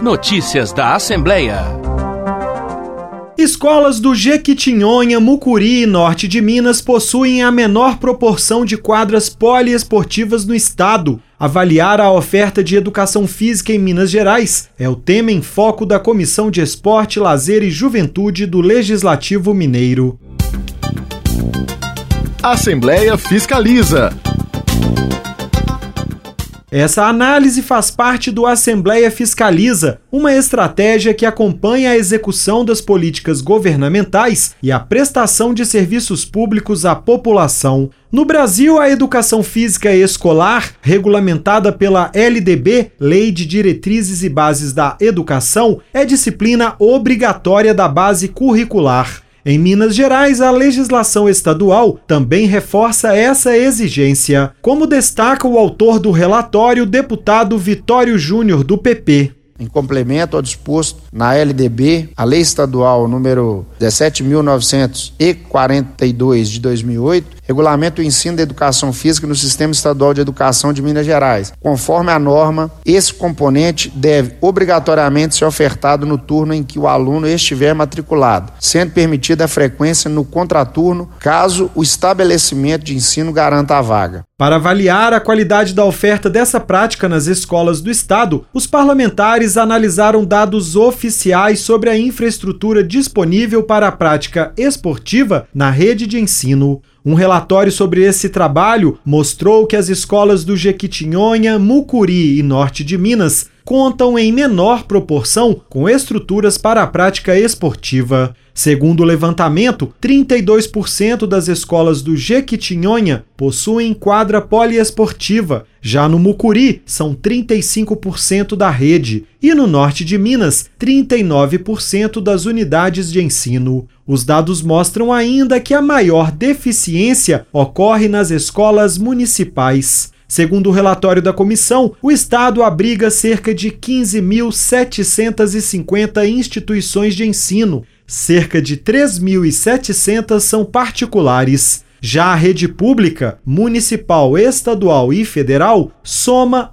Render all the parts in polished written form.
Notícias da Assembleia. Escolas do Jequitinhonha, Mucuri e Norte de Minas possuem a menor proporção de quadras poliesportivas no estado. Avaliar a oferta de educação física em Minas Gerais é o tema em foco da Comissão de Esporte, Lazer e Juventude do Legislativo Mineiro. Assembleia fiscaliza. Essa análise faz parte do Assembleia Fiscaliza, uma estratégia que acompanha a execução das políticas governamentais e a prestação de serviços públicos à população. No Brasil, a educação física escolar, regulamentada pela LDB, Lei de Diretrizes e Bases da Educação, é disciplina obrigatória da base curricular. Em Minas Gerais, a legislação estadual também reforça essa exigência, como destaca o autor do relatório, deputado Vitório Júnior, do PP. Em complemento ao disposto na LDB, a Lei Estadual número 17.942 de 2008, regulamenta o ensino da educação física no Sistema Estadual de Educação de Minas Gerais. Conforme a norma, esse componente deve obrigatoriamente ser ofertado no turno em que o aluno estiver matriculado, sendo permitida a frequência no contraturno, caso o estabelecimento de ensino garanta a vaga. Para avaliar a qualidade da oferta dessa prática nas escolas do estado, os parlamentares analisaram dados oficiais sobre a infraestrutura disponível para a prática esportiva na rede de ensino. Um relatório sobre esse trabalho mostrou que as escolas do Jequitinhonha, Mucuri e Norte de Minas contam em menor proporção com estruturas para a prática esportiva. Segundo o levantamento, 32% das escolas do Jequitinhonha possuem quadra poliesportiva. Já no Mucuri, são 35% da rede. E no Norte de Minas, 39% das unidades de ensino. Os dados mostram ainda que a maior deficiência ocorre nas escolas municipais. Segundo o relatório da comissão, o estado abriga cerca de 15.750 instituições de ensino. Cerca de 3.700 são particulares. Já a rede pública, municipal, estadual e federal, soma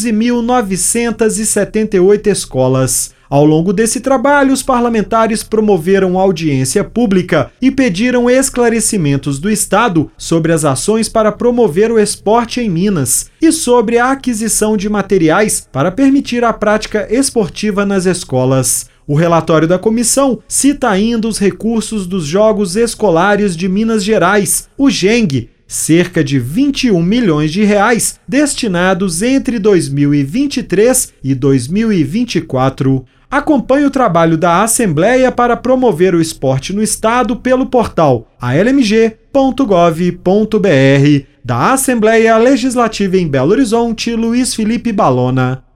11.978 escolas. Ao longo desse trabalho, os parlamentares promoveram audiência pública e pediram esclarecimentos do Estado sobre as ações para promover o esporte em Minas e sobre a aquisição de materiais para permitir a prática esportiva nas escolas. O relatório da comissão cita ainda os recursos dos Jogos Escolares de Minas Gerais, o JENG, cerca de 21 milhões de reais destinados entre 2023 e 2024. Acompanhe o trabalho da Assembleia para promover o esporte no estado pelo portal almg.gov.br. Da Assembleia Legislativa em Belo Horizonte, Luiz Felipe Balona.